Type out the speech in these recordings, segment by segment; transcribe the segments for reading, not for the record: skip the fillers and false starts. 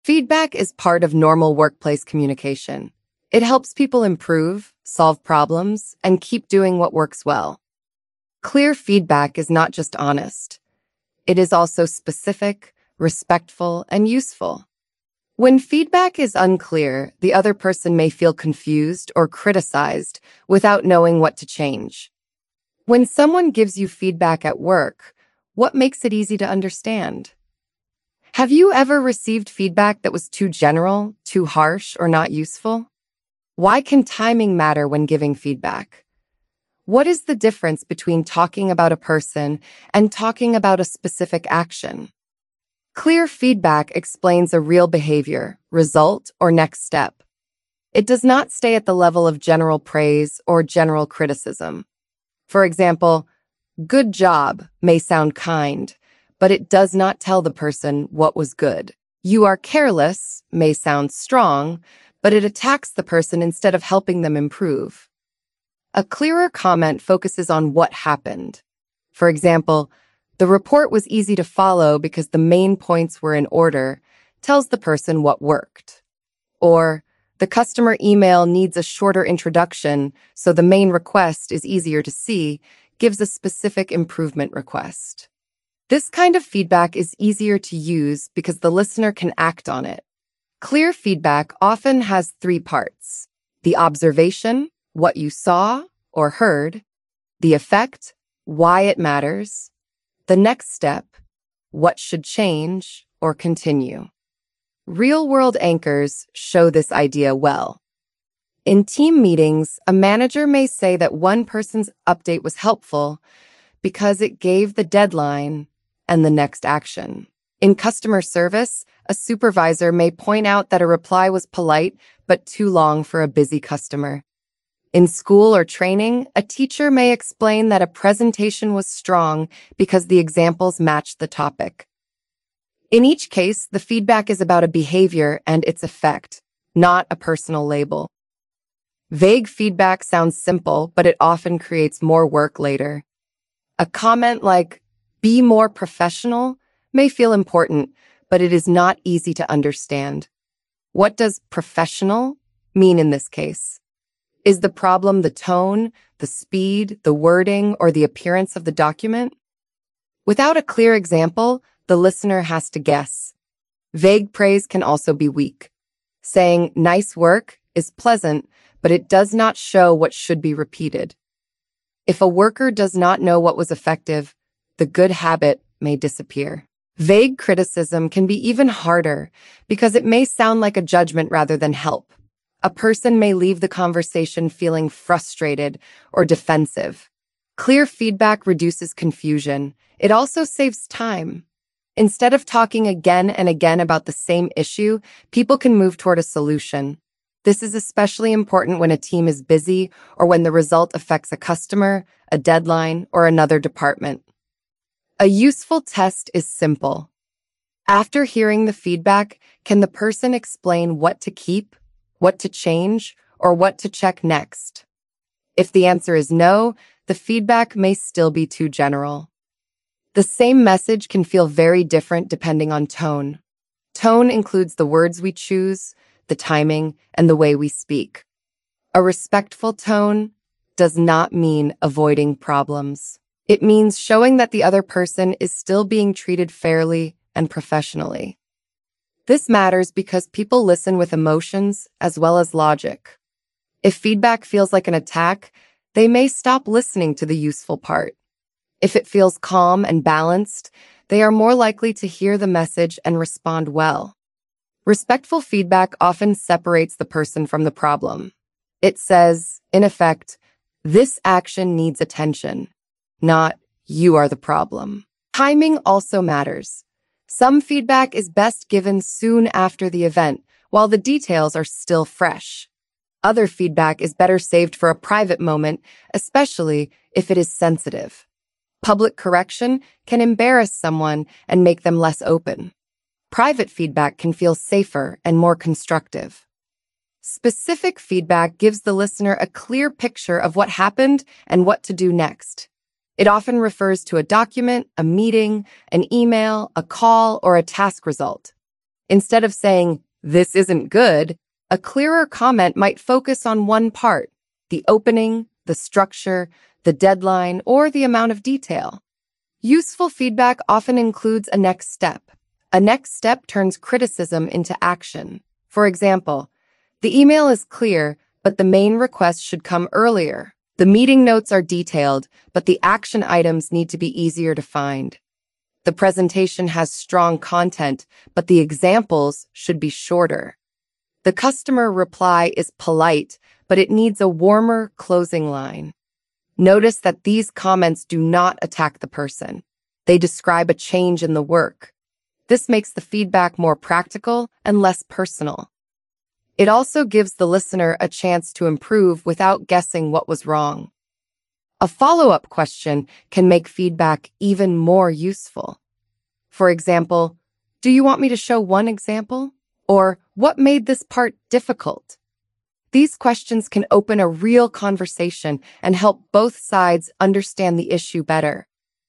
Feedback is part of normal workplace communication. It helps people improve, solve problems, and keep doing what works well. Clear feedback is not just honest. It is also specific, respectful, and useful. When feedback is unclear, the other person may feel confused or criticized without knowing what to change. When someone gives you feedback at work, what makes it easy to understand? Have you ever received feedback that was too general, too harsh, or not useful? Why can timing matter when giving feedback? What is the difference between talking about a person and talking about a specific action? Clear feedback explains a real behavior, result, or next step. It does not stay at the level of general praise or general criticism. For example, "good job" may sound kind, but it does not tell the person what was good. "You are careless" may sound strong, but it attacks the person instead of helping them improve. A clearer comment focuses on what happened. For example, "the report was easy to follow because the main points were in order," tells the person what worked. Or, "the customer email needs a shorter introduction, so the main request is easier to see," gives a specific improvement request. This kind of feedback is easier to use because the listener can act on it. Clear feedback often has three parts: the observation, what you saw or heard; the effect, why it matters; the next step, what should change or continue. Real-world anchors show this idea well. In team meetings, a manager may say that one person's update was helpful because it gave the deadline and the next action. In customer service, a supervisor may point out that a reply was polite but too long for a busy customer. In school or training, a teacher may explain that a presentation was strong because the examples matched the topic. In each case, the feedback is about a behavior and its effect, not a personal label. Vague feedback sounds simple, but it often creates more work later. A comment like, "be more professional," may feel important, but it is not easy to understand. What does professional mean in this case? Is the problem the tone, the speed, the wording, or the appearance of the document? Without a clear example, the listener has to guess. Vague praise can also be weak. Saying "nice work" is pleasant, but it does not show what should be repeated. If a worker does not know what was effective, the good habit may disappear. Vague criticism can be even harder because it may sound like a judgment rather than help. A person may leave the conversation feeling frustrated or defensive. Clear feedback reduces confusion. It also saves time. Instead of talking again and again about the same issue, people can move toward a solution. This is especially important when a team is busy or when the result affects a customer, a deadline, or another department. A useful test is simple. After hearing the feedback, can the person explain what to keep, what to change, or what to check next? If the answer is no, the feedback may still be too general. The same message can feel very different depending on tone. Tone includes the words we choose, the timing, and the way we speak. A respectful tone does not mean avoiding problems. It means showing that the other person is still being treated fairly and professionally. This matters because people listen with emotions as well as logic. If feedback feels like an attack, they may stop listening to the useful part. If it feels calm and balanced, they are more likely to hear the message and respond well. Respectful feedback often separates the person from the problem. It says, in effect, "this action needs attention," not "you are the problem." Timing also matters. Some feedback is best given soon after the event, while the details are still fresh. Other feedback is better saved for a private moment, especially if it is sensitive. Public correction can embarrass someone and make them less open. Private feedback can feel safer and more constructive. Specific feedback gives the listener a clear picture of what happened and what to do next. It often refers to a document, a meeting, an email, a call, or a task result. Instead of saying, "This isn't good," a clearer comment might focus on one part, the opening, the structure, the deadline, or the amount of detail. Useful feedback often includes a next step. A next step turns criticism into action. For example, the email is clear, but the main request should come earlier. The meeting notes are detailed, but the action items need to be easier to find. The presentation has strong content, but the examples should be shorter. The customer reply is polite, but it needs a warmer closing line. Notice that these comments do not attack the person. They describe a change in the work. This makes the feedback more practical and less personal. It also gives the listener a chance to improve without guessing what was wrong. A follow-up question can make feedback even more useful. For example, "Do you want me to show one example?" Or "What made this part difficult?" These questions can open a real conversation and help both sides understand the issue better.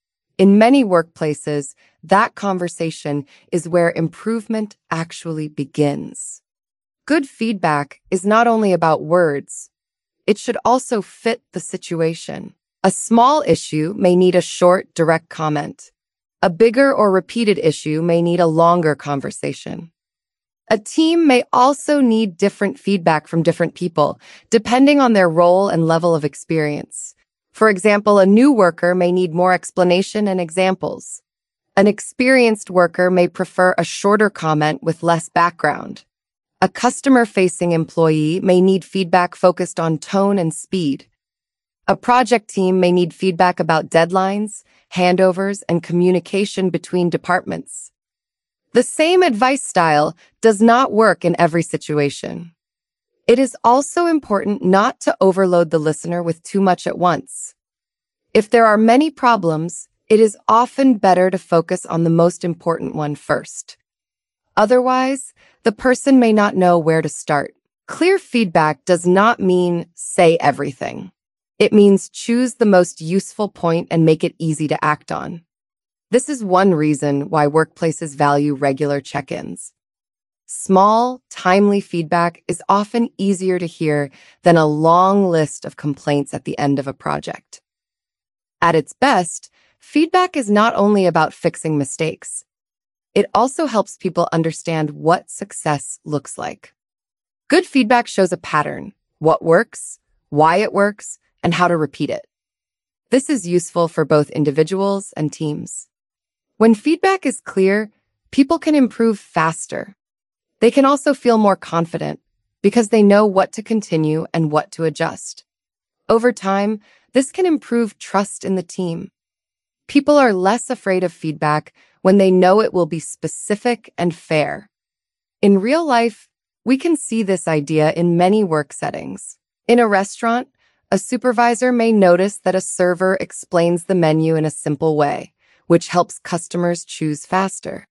In many workplaces, that conversation is where improvement actually begins. Good feedback is not only about words. It should also fit the situation. A small issue may need a short, direct comment. A bigger or repeated issue may need a longer conversation. A team may also need different feedback from different people, depending on their role and level of experience. For example, a new worker may need more explanation and examples. An experienced worker may prefer a shorter comment with less background. A customer-facing employee may need feedback focused on tone and speed. A project team may need feedback about deadlines, handovers, and communication between departments. The same advice style does not work in every situation. It is also important not to overload the listener with too much at once. If there are many problems, it is often better to focus on the most important one first. Otherwise, the person may not know where to start. Clear feedback does not mean say everything. It means choose the most useful point and make it easy to act on. This is one reason why workplaces value regular check-ins. Small, timely feedback is often easier to hear than a long list of complaints at the end of a project. At its best, feedback is not only about fixing mistakes. It also helps people understand what success looks like. Good feedback shows a pattern, what works, why it works, and how to repeat it. This is useful for both individuals and teams. When feedback is clear, people can improve faster. They can also feel more confident because they know what to continue and what to adjust. Over time, this can improve trust in the team. People are less afraid of feedback when they know it will be specific and fair. In real life, we can see this idea in many work settings. In a restaurant, a supervisor may notice that a server explains the menu in a simple way, which helps customers choose faster.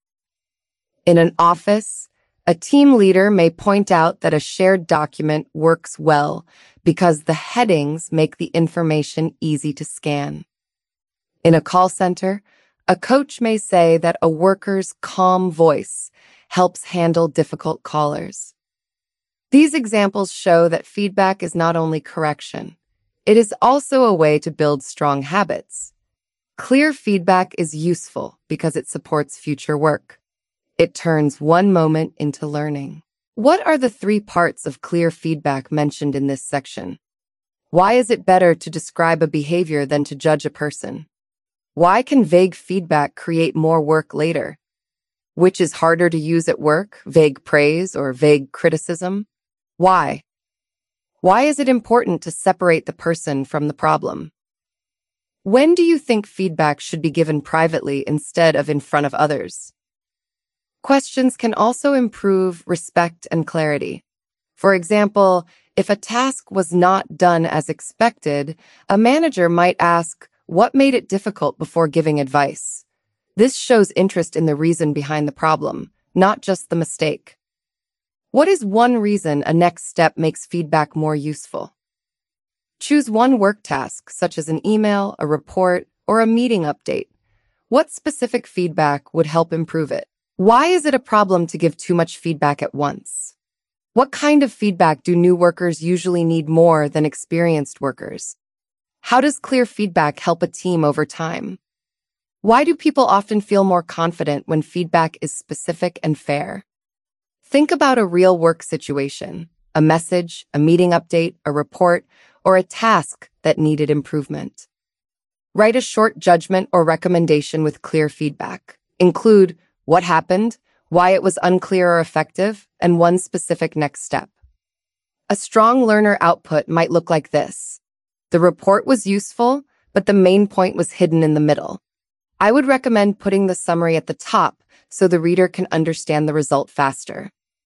In an office, a team leader may point out that a shared document works well because the headings make the information easy to scan. In a call center, a coach may say that a worker's calm voice helps handle difficult callers. These examples show that feedback is not only correction, it is also a way to build strong habits. Clear feedback is useful because it supports future work. It turns one moment into learning. What are the 3 parts of clear feedback mentioned in this section? Why is it better to describe a behavior than to judge a person? Why can vague feedback create more work later? Which is harder to use at work, vague praise or vague criticism? Why? Why is it important to separate the person from the problem? When do you think feedback should be given privately instead of in front of others? Questions can also improve respect and clarity. For example, if a task was not done as expected, a manager might ask, "What made it difficult?" before giving advice. This shows interest in the reason behind the problem, not just the mistake. What is one reason a next step makes feedback more useful? Choose one work task, such as an email, a report, or a meeting update. What specific feedback would help improve it? Why is it a problem to give too much feedback at once? What kind of feedback do new workers usually need more than experienced workers? How does clear feedback help a team over time? Why do people often feel more confident when feedback is specific and fair? Think about a real work situation, a message, a meeting update, a report, or a task that needed improvement. Write a short judgment or recommendation with clear feedback. Include what happened, why it was unclear or effective, and one specific next step. A strong learner output might look like this. The report was useful, but the main point was hidden in the middle. I would recommend putting the summary at the top so the reader can understand the result faster.